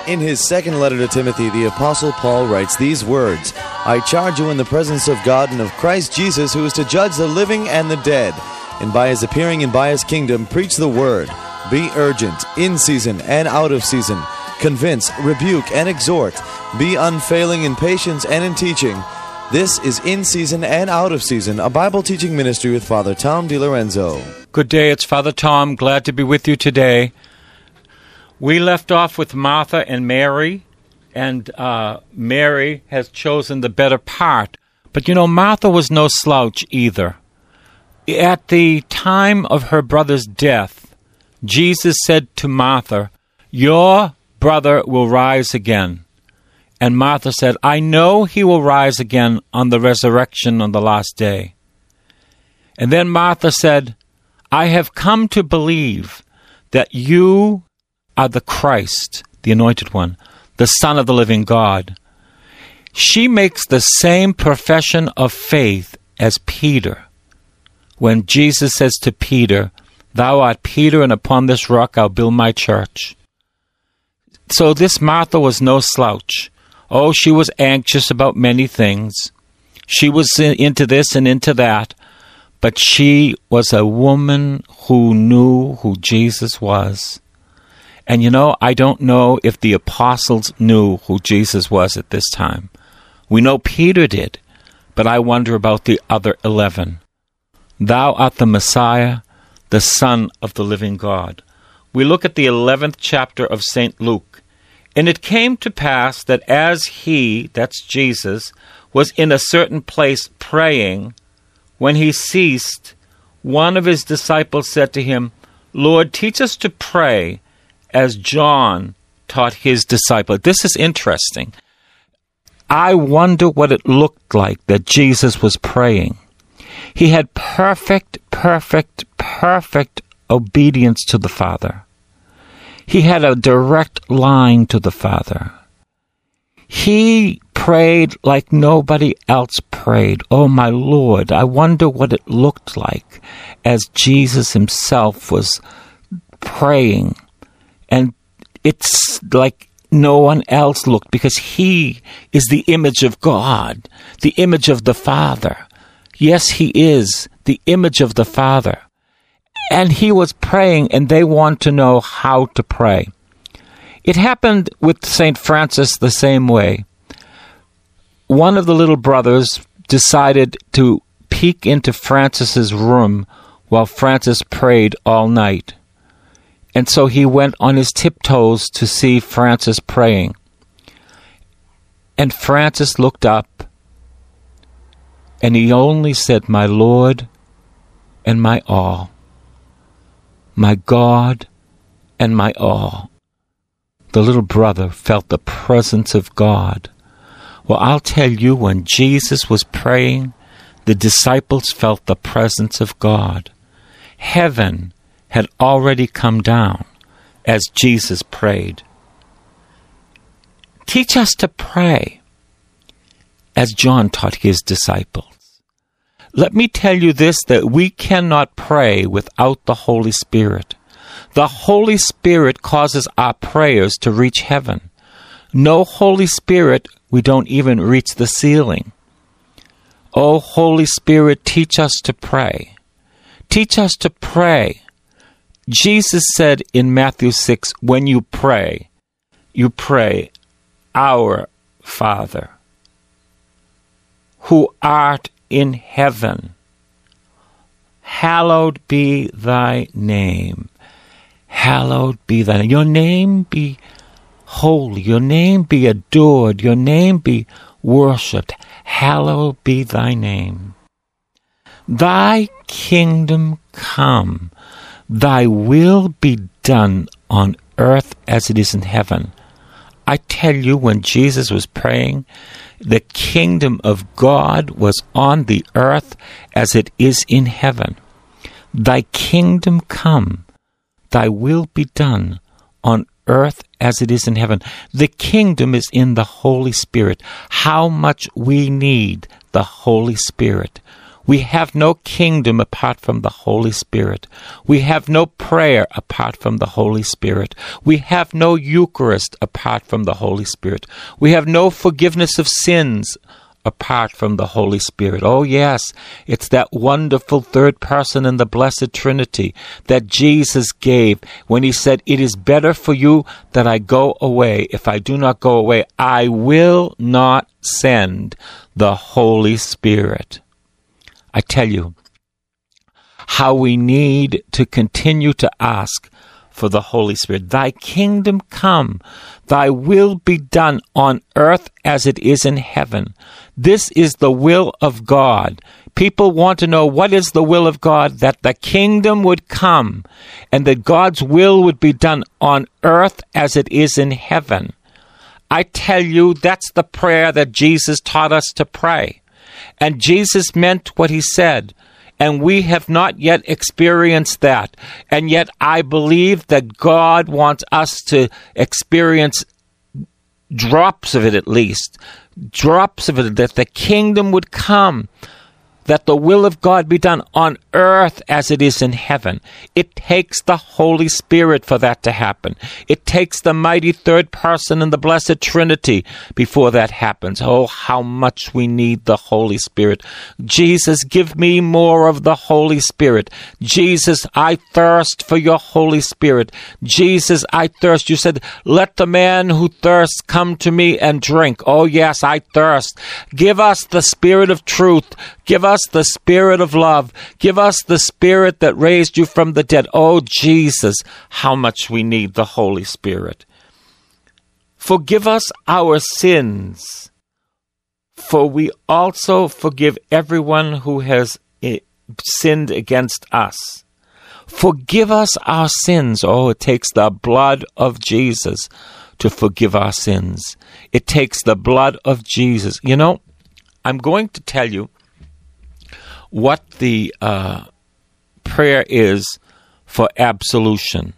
In his second letter to Timothy, the Apostle Paul writes these words, I charge you in the presence of God and of Christ Jesus, who is to judge the living and the dead, and by his appearing and by his kingdom, preach the word. Be urgent, in season and out of season. Convince, rebuke, and exhort. Be unfailing in patience and in teaching. This is In Season and Out of Season, a Bible teaching ministry with Father Tom DiLorenzo. Good day, it's Father Tom. Glad to be with you today. We left off with Martha and Mary, and Mary has chosen the better part. But Martha was no slouch either. At the time of her brother's death, Jesus said to Martha, your brother will rise again. And Martha said, I know he will rise again on the resurrection on the last day. And then Martha said, I have come to believe that you are the Christ, the Anointed One, the Son of the living God. She makes the same profession of faith as Peter. When Jesus says to Peter, thou art Peter, and upon this rock I'll build my church. So this Martha was no slouch. Oh, she was anxious about many things. She was into this and into that. But she was a woman who knew who Jesus was. And I don't know if the apostles knew who Jesus was at this time. We know Peter did, but I wonder about the other 11. Thou art the Messiah, the Son of the living God. We look at the 11th chapter of St. Luke. And it came to pass that as he, that's Jesus, was in a certain place praying, when he ceased, one of his disciples said to him, Lord, teach us to pray, as John taught his disciple. This is interesting. I wonder what it looked like that Jesus was praying. He had perfect obedience to the Father. He had a direct line to the Father. He prayed like nobody else prayed. Oh, my Lord, I wonder what it looked like as Jesus himself was praying. And it's like no one else looked, because he is the image of God, the image of the Father. Yes, he is the image of the Father. And he was praying, and they want to know how to pray. It happened with St. Francis the same way. One of the little brothers decided to peek into Francis's room while Francis prayed all night. And so he went on his tiptoes to see Francis praying. And Francis looked up, and he only said, my Lord and my all, my God and my all. The little brother felt the presence of God. Well, I'll tell you, when Jesus was praying, the disciples felt the presence of God. Heaven had already come down as Jesus prayed. Teach us to pray as John taught his disciples. Let me tell you this, that we cannot pray without the Holy Spirit. The Holy Spirit causes our prayers to reach heaven. No Holy Spirit, we don't even reach the ceiling. Oh, Holy Spirit, teach us to pray. Teach us to pray. Jesus said in Matthew 6, when you pray, Our Father, who art in heaven, hallowed be thy name. Hallowed be thy name. Your name be holy. Your name be adored. Your name be worshipped. Hallowed be thy name. Thy kingdom come. Thy will be done on earth as it is in heaven. I tell you, when Jesus was praying, the kingdom of God was on the earth as it is in heaven. Thy kingdom come. Thy will be done on earth as it is in heaven. The kingdom is in the Holy Spirit. How much we need the Holy Spirit. We have no kingdom apart from the Holy Spirit. We have no prayer apart from the Holy Spirit. We have no Eucharist apart from the Holy Spirit. We have no forgiveness of sins apart from the Holy Spirit. Oh yes, it's that wonderful third person in the Blessed Trinity that Jesus gave when he said, "It is better for you that I go away. If I do not go away, I will not send the Holy Spirit." I tell you how we need to continue to ask for the Holy Spirit. Thy kingdom come, thy will be done on earth as it is in heaven. This is the will of God. People want to know, what is the will of God? That the kingdom would come and that God's will would be done on earth as it is in heaven. I tell you, that's the prayer that Jesus taught us to pray. And Jesus meant what he said. And we have not yet experienced that. And yet I believe that God wants us to experience drops of it, at least. Drops of it, that the kingdom would come, that the will of God be done on earth as it is in heaven. It takes the Holy Spirit for that to happen. It takes the mighty third person in the Blessed Trinity before that happens. Oh, how much we need the Holy Spirit. Jesus, give me more of the Holy Spirit. Jesus, I thirst for your Holy Spirit. Jesus, I thirst. You said, let the man who thirsts come to me and drink. Oh, yes, I thirst. Give us the Spirit of truth. Give us the Spirit of love. Give us the Spirit that raised you from the dead. Oh, Jesus, how much we need the Holy Spirit. Forgive us our sins, for we also forgive everyone who has sinned against us. Forgive us our sins. Oh, it takes the blood of Jesus to forgive our sins. It takes the blood of Jesus. You know, I'm going to tell you what the prayer is for absolution.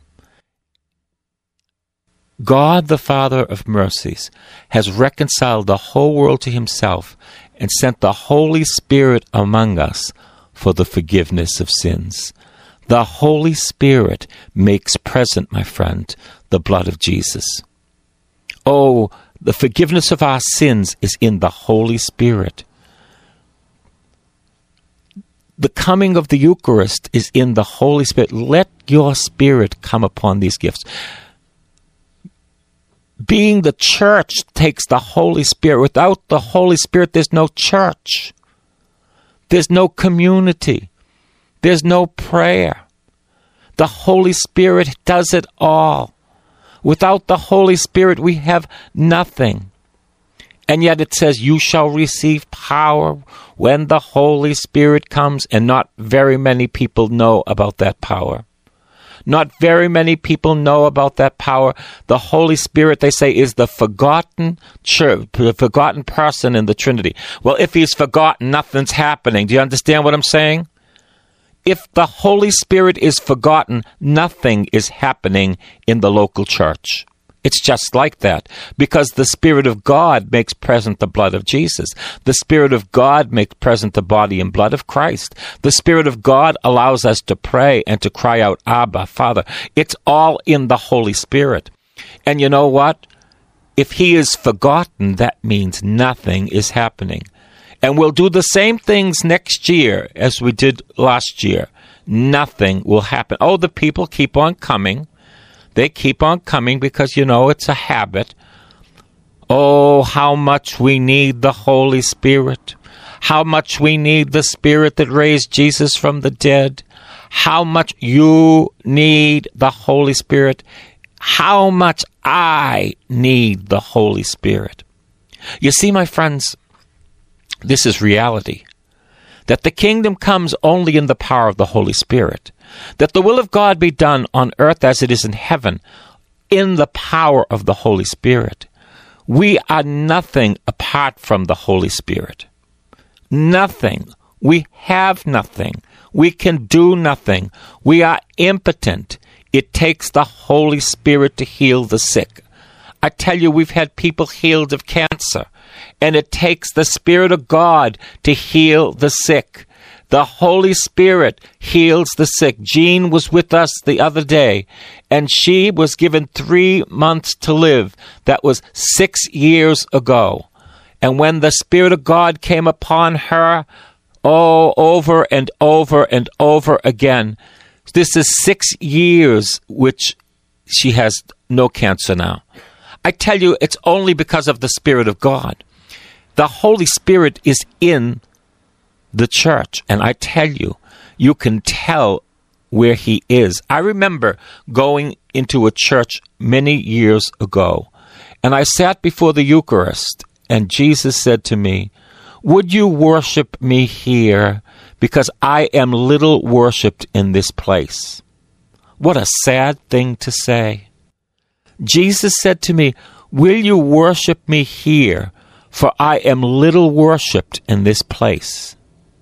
God, the Father of mercies, has reconciled the whole world to himself and sent the Holy Spirit among us for the forgiveness of sins. The Holy Spirit makes present, my friend, the blood of Jesus. Oh, the forgiveness of our sins is in the Holy Spirit. The coming of the Eucharist is in the Holy Spirit. Let your Spirit come upon these gifts. Being the church takes the Holy Spirit. Without the Holy Spirit, there's no church. There's no community. There's no prayer. The Holy Spirit does it all. Without the Holy Spirit, we have nothing. And yet it says, you shall receive power when the Holy Spirit comes. And not very many people know about that power. Not very many people know about that power. The Holy Spirit, they say, is the forgotten church, the forgotten person in the Trinity. Well, if he's forgotten, nothing's happening. Do you understand what I'm saying? If the Holy Spirit is forgotten, nothing is happening in the local church. It's just like that, because the Spirit of God makes present the blood of Jesus. The Spirit of God makes present the body and blood of Christ. The Spirit of God allows us to pray and to cry out, Abba, Father. It's all in the Holy Spirit. And you know what? If he is forgotten, that means nothing is happening. And we'll do the same things next year as we did last year. Nothing will happen. Oh, the people keep on coming. They keep on coming because, you know, it's a habit. Oh, how much we need the Holy Spirit. How much we need the Spirit that raised Jesus from the dead. How much you need the Holy Spirit. How much I need the Holy Spirit. You see, my friends, this is reality. That the kingdom comes only in the power of the Holy Spirit. That the will of God be done on earth as it is in heaven, in the power of the Holy Spirit. We are nothing apart from the Holy Spirit. Nothing. We have nothing. We can do nothing. We are impotent. It takes the Holy Spirit to heal the sick. I tell you, we've had people healed of cancer, and it takes the Spirit of God to heal the sick. The Holy Spirit heals the sick. Jean was with us the other day, and she was given 3 months to live. That was 6 years ago. And when the Spirit of God came upon her, over and over and over again, this is 6 years which she has no cancer now. I tell you, it's only because of the Spirit of God. The Holy Spirit is in the church, and I tell you, you can tell where he is. I remember going into a church many years ago, and I sat before the Eucharist, and Jesus said to me, "Would you worship me here? Because I am little worshipped in this place." What a sad thing to say. Jesus said to me, "Will you worship me here? For I am little worshipped in this place."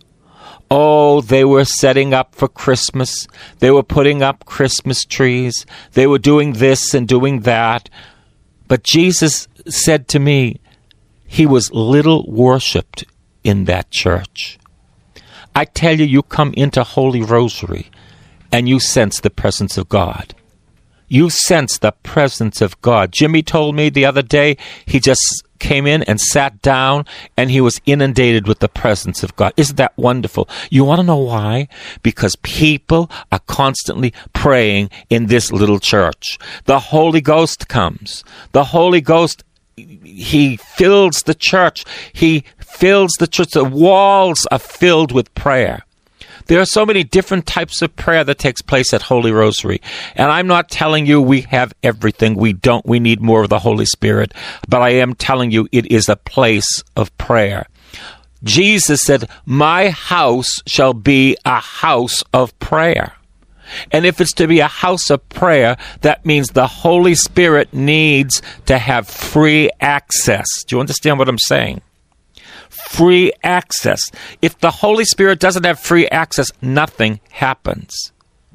Oh, they were setting up for Christmas. They were putting up Christmas trees. They were doing this and doing that. But Jesus said to me, he was little worshipped in that church. I tell you, you come into Holy Rosary and you sense the presence of God. You sense the presence of God. Jimmy told me the other day, he just came in and sat down and he was inundated with the presence of God. Isn't that wonderful? You want to know why? Because people are constantly praying in this little church. The Holy Ghost comes. The Holy Ghost, he fills the church. He fills the church. The walls are filled with prayer. There are so many different types of prayer that takes place at Holy Rosary. And I'm not telling you we have everything. We don't. We need more of the Holy Spirit. But I am telling you it is a place of prayer. Jesus said, "My house shall be a house of prayer." And if it's to be a house of prayer, that means the Holy Spirit needs to have free access. Do you understand what I'm saying? Free access. If the Holy Spirit doesn't have free access, nothing happens.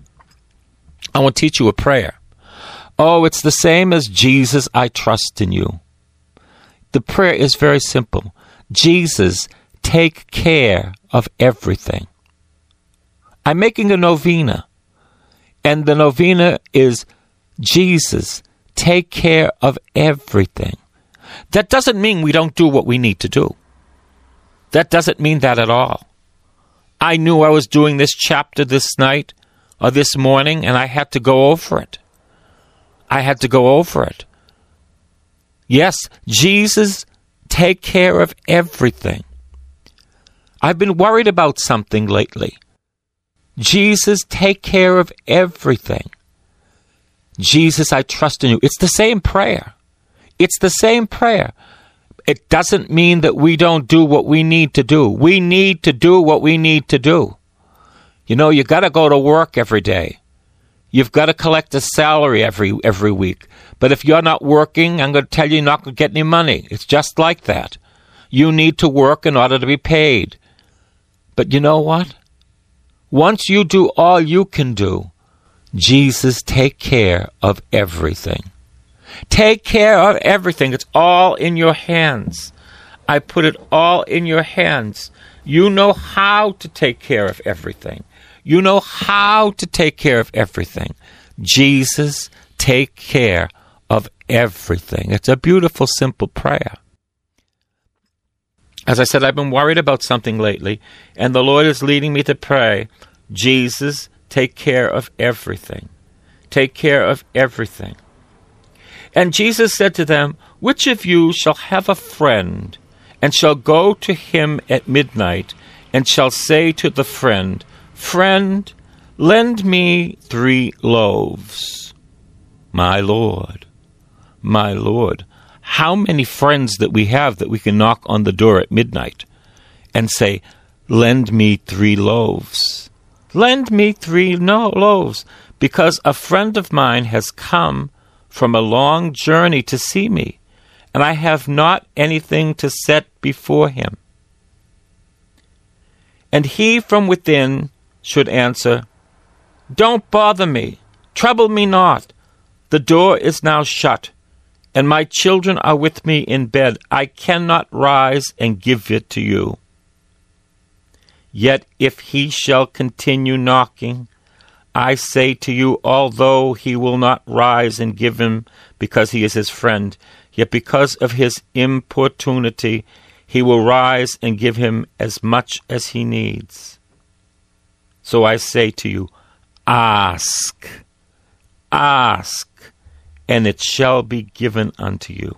I want to teach you a prayer. Oh, it's the same as Jesus, I trust in you. The prayer is very simple. Jesus, take care of everything. I'm making a novena, and the novena is Jesus, take care of everything. That doesn't mean we don't do what we need to do. That doesn't mean that at all. I knew I was doing this chapter this night or this morning, and I had to go over it. I had to go over it. Yes, Jesus, take care of everything. I've been worried about something lately. Jesus, take care of everything. Jesus, I trust in you. It's the same prayer. It's the same prayer. It doesn't mean that we don't do what we need to do. We need to do what we need to do. You know, you got to go to work every day. You've got to collect a salary every week. But if you're not working, I'm going to tell you you're not going to get any money. It's just like that. You need to work in order to be paid. But you know what? Once you do all you can do, Jesus, take care of everything. Take care of everything. It's all in your hands. I put it all in your hands. You know how to take care of everything. You know how to take care of everything. Jesus, take care of everything. It's a beautiful, simple prayer. As I said, I've been worried about something lately, and the Lord is leading me to pray, Jesus, take care of everything. Take care of everything. And Jesus said to them, which of you shall have a friend, and shall go to him at midnight, and shall say to the friend, Friend, lend me 3 loaves. My Lord, how many friends that we have that we can knock on the door at midnight and say, lend me 3 loaves. Lend me 3 loaves, because a friend of mine has come from a long journey to see me, and I have not anything to set before him. And he from within should answer, Don't bother me, trouble me not. The door is now shut, and my children are with me in bed. I cannot rise and give it to you. Yet if he shall continue knocking, I say to you, although he will not rise and give him because he is his friend, yet because of his importunity, he will rise and give him as much as he needs. So I say to you, ask, ask, and it shall be given unto you.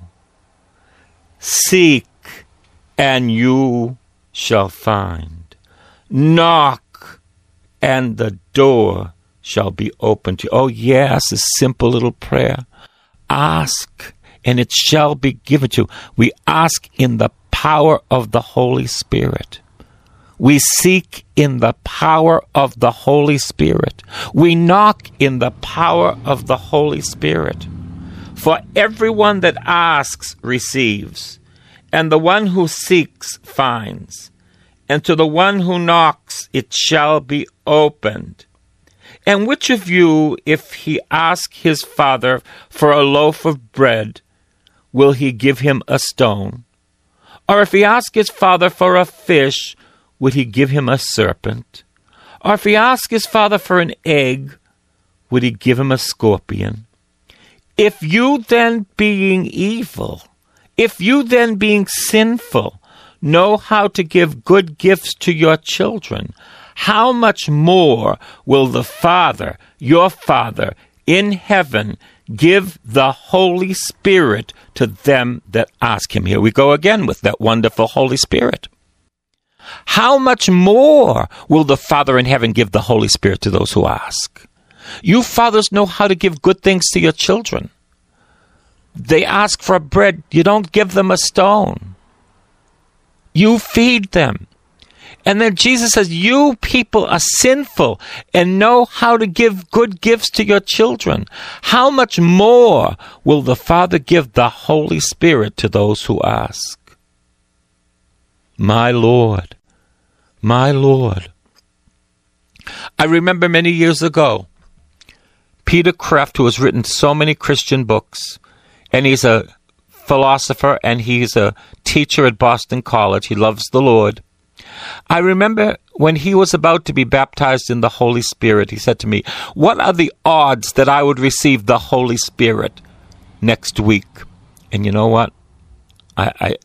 Seek, and you shall find. Knock, and the door shall be opened to you. Oh yes, a simple little prayer. Ask, and it shall be given to you. We ask in the power of the Holy Spirit. We seek in the power of the Holy Spirit. We knock in the power of the Holy Spirit. For everyone that asks receives, and the one who seeks finds, and to the one who knocks it shall be opened. And which of you, if he ask his father for a loaf of bread, will he give him a stone? Or if he ask his father for a fish, would he give him a serpent? Or if he ask his father for an egg, would he give him a scorpion? If you then being evil, if you then being sinful, know how to give good gifts to your children, how much more will the Father, your Father in heaven, give the Holy Spirit to them that ask him? Here we go again with that wonderful Holy Spirit. How much more will the Father in heaven give the Holy Spirit to those who ask? You fathers know how to give good things to your children. They ask for bread. You don't give them a stone. You feed them. And then Jesus says, you people are sinful and know how to give good gifts to your children. How much more will the Father give the Holy Spirit to those who ask? My Lord, my Lord. I remember many years ago, Peter Kreeft, who has written so many Christian books, and he's a philosopher and he's a teacher at Boston College. He loves the Lord. I remember when he was about to be baptized in the Holy Spirit, he said to me, what are the odds that I would receive the Holy Spirit next week? And you know what? I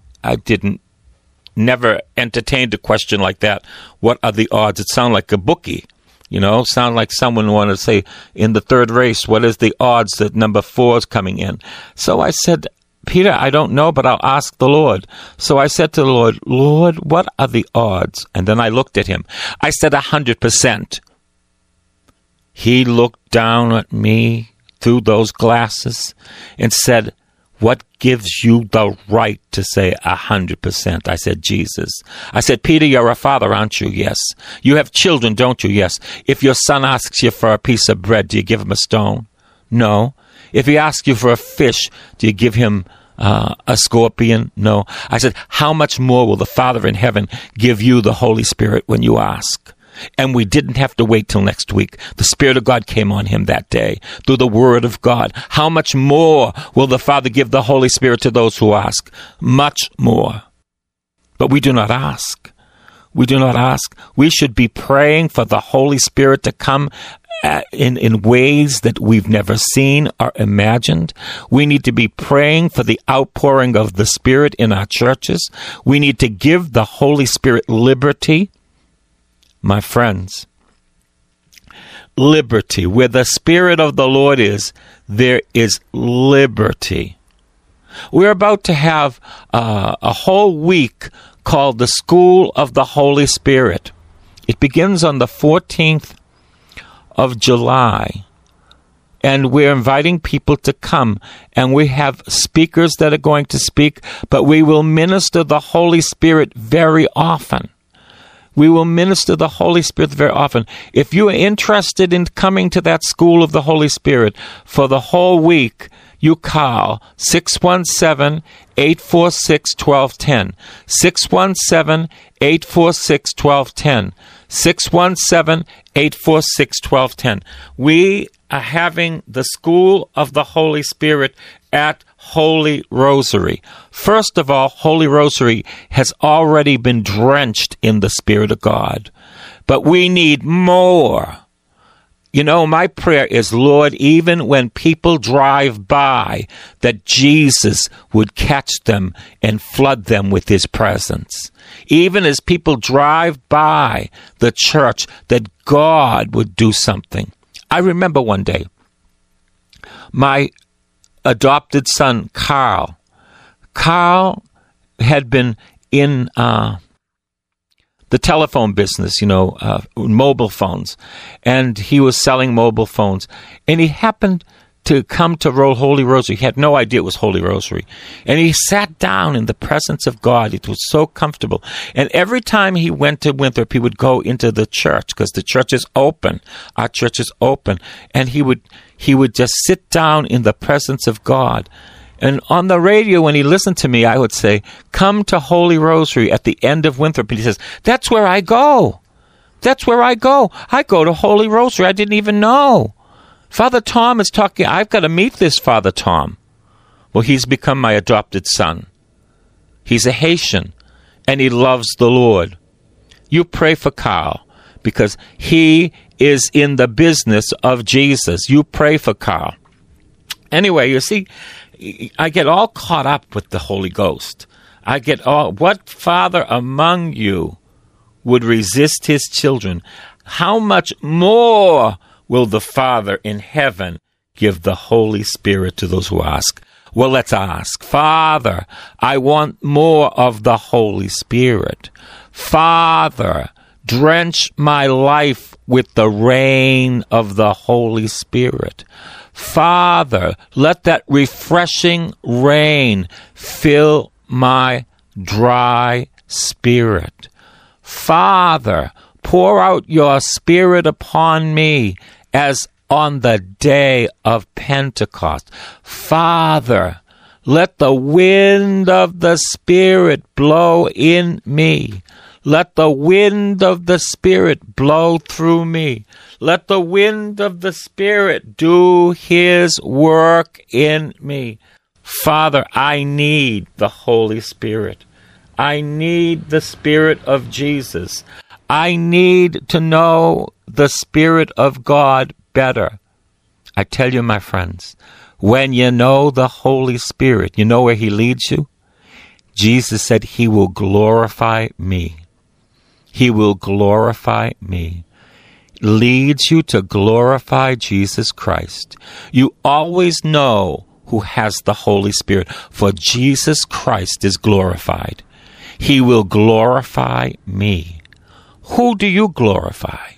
never entertained a question like that. What are the odds? It sounded like a bookie. Sound like someone wanted to say, in the third race, what is the odds that number 4 is coming in? So I said, Peter, I don't know, but I'll ask the Lord. So I said to the Lord, Lord, what are the odds? And then I looked at him. I said 100%. He looked down at me through those glasses and said, what gives you the right to say 100%? I said, Jesus. I said, Peter, you're a father, aren't you? Yes. You have children, don't you? Yes. If your son asks you for a piece of bread, do you give him a stone? No. If he asks you for a fish, do you give him a scorpion? No. I said, how much more will the Father in heaven give you the Holy Spirit when you ask? And we didn't have to wait till next week. The Spirit of God came on him that day through the Word of God. How much more will the Father give the Holy Spirit to those who ask? Much more. But we do not ask. We do not ask. We should be praying for the Holy Spirit to come in ways that we've never seen or imagined. We need to be praying for the outpouring of the Spirit in our churches. We need to give the Holy Spirit liberty. My friends, liberty. Where the Spirit of the Lord is, there is liberty. We're about to have a whole week called the School of the Holy Spirit. It begins on the 14th of July. And we're inviting people to come. And we have speakers that are going to speak, but we will minister the Holy Spirit very often. We will minister the Holy Spirit very often. If you are interested in coming to that School of the Holy Spirit for the whole week, you call 617-846-1210. 617-846-1210. 617-846-1210. We are having the School of the Holy Spirit at Holy Rosary. First of all, Holy Rosary has already been drenched in the Spirit of God. but we need more. You know, my prayer is, Lord, even when people drive by, that Jesus would catch them and flood them with his presence. Even as people drive by the church, that God would do something. I remember one day, my adopted son, Carl had been in the telephone business, mobile phones. And he was selling mobile phones. And he happened to come to Holy Rosary. He had no idea it was Holy Rosary. And he sat down in the presence of God. It was so comfortable. And every time he went to Winthrop, he would go into the church, because the church is open. Our church is open. And he would just sit down in the presence of God. And on the radio, when he listened to me, I would say, come to Holy Rosary at the end of Winthrop. And he says, that's where I go. That's where I go. I go to Holy Rosary. I didn't even know. Father Tom is talking. I've got to meet this Father Tom. Well, he's become my adopted son. He's a Haitian, and he loves the Lord. You pray for Carl, because he is in the business of Jesus. You pray for Carl. Anyway, you see, I get all caught up with the Holy Ghost. What father among you would resist his children? How much more will the Father in heaven give the Holy Spirit to those who ask? Well, let's ask. Father, I want more of the Holy Spirit. Father, drench my life with the rain of the Holy Spirit. Father, let that refreshing rain fill my dry spirit. Father, pour out your Spirit upon me as on the day of Pentecost. Father, let the wind of the Spirit blow in me. Let the wind of the Spirit blow through me. Let the wind of the Spirit do his work in me. Father, I need the Holy Spirit. I need the Spirit of Jesus. I need to know the Spirit of God better. I tell you, my friends, when you know the Holy Spirit, you know where he leads you? Jesus said he will glorify me. He will glorify me. Leads you to glorify Jesus Christ. You always know who has the Holy Spirit, for Jesus Christ is glorified. He will glorify me. Who do you glorify?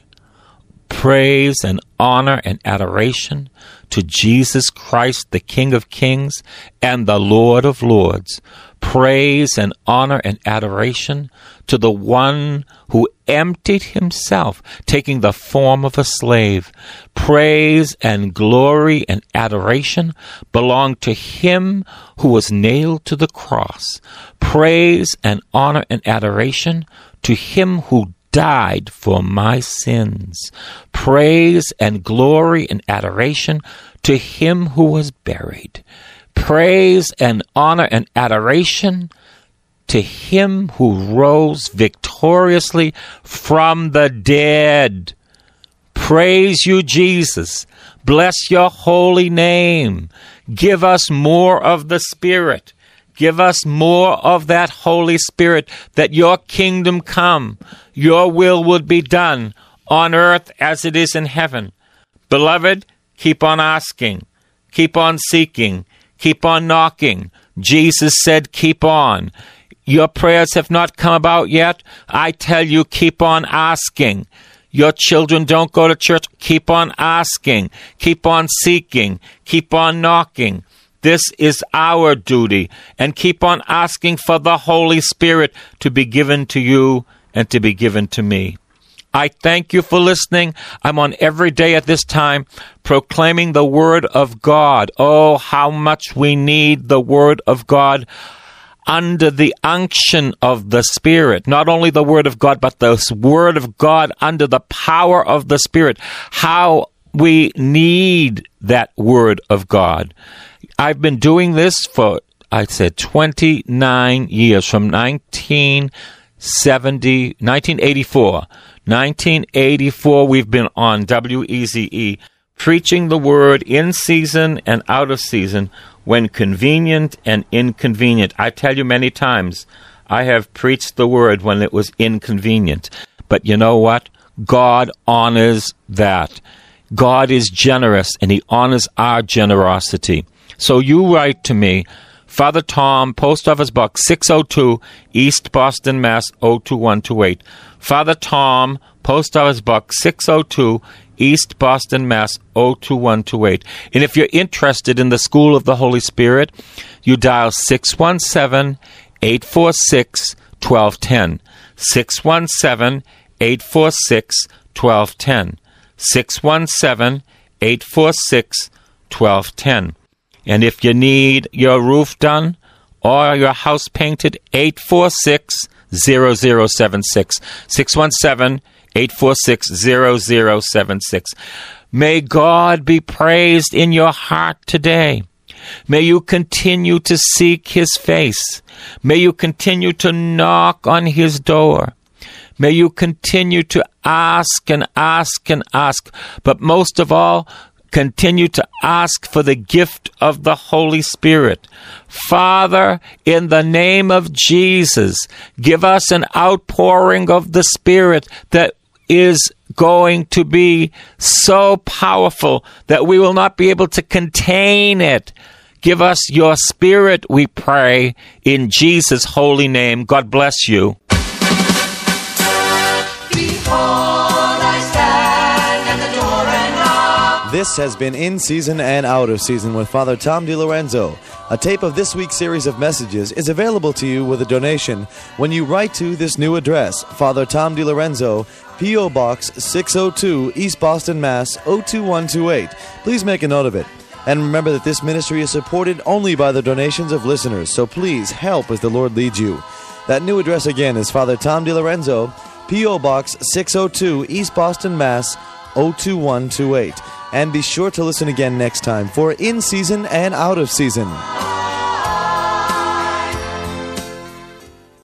Praise and honor and adoration to Jesus Christ, the King of Kings and the Lord of Lords. Praise and honor and adoration to the one who emptied himself, taking the form of a slave. Praise and glory and adoration belong to him who was nailed to the cross. Praise and honor and adoration to him who died for my sins. Praise and glory and adoration to him who was buried. Praise and honor and adoration to him who rose victoriously from the dead. Praise you, Jesus. Bless your holy name. Give us more of the Spirit. Give us more of that Holy Spirit, that your kingdom come, your will would be done on earth as it is in heaven. Beloved, keep on asking, keep on seeking, keep on knocking. Jesus said, keep on. Your prayers have not come about yet. I tell you, keep on asking. Your children don't go to church. Keep on asking. Keep on seeking. Keep on knocking. This is our duty. And keep on asking for the Holy Spirit to be given to you and to be given to me. I thank you for listening. I'm on every day at this time proclaiming the Word of God. Oh, how much we need the Word of God under the unction of the Spirit. Not only the Word of God, but the Word of God under the power of the Spirit. How we need that Word of God. I've been doing this for, 29 years, from 1984 1984, we've been on WEZE, preaching the word in season and out of season, when convenient and inconvenient. I tell you many times, I have preached the word when it was inconvenient. But you know what? God honors that. God is generous, and He honors our generosity. So you write to me, Father Tom, Post Office Box 602, East Boston, Mass. 02128. Father Tom, Post Office Box 602, East Boston, Mass. 02128. And if you're interested in the School of the Holy Spirit, you dial 617-846-1210. 617-846-1210. 617-846-1210. And if you need your roof done or your house painted, 846-0076. 617-846-0076. May God be praised in your heart today. May you continue to seek His face. May you continue to knock on His door. May you continue to ask and ask and ask. But most of all, continue to ask for the gift of the Holy Spirit. Father, in the name of Jesus, give us an outpouring of the Spirit that is going to be so powerful that we will not be able to contain it. Give us your Spirit, we pray, in Jesus' holy name. God bless you. This has been In Season and Out of Season with Father Tom DiLorenzo. A tape of this week's series of messages is available to you with a donation when you write to this new address, Father Tom DiLorenzo, P.O. Box 602, East Boston, Mass. 02128. Please make a note of it. And remember that this ministry is supported only by the donations of listeners, so please help as the Lord leads you. That new address again is Father Tom DiLorenzo, P.O. Box 602, East Boston, Mass. 02128. And be sure to listen again next time for In Season and Out of Season.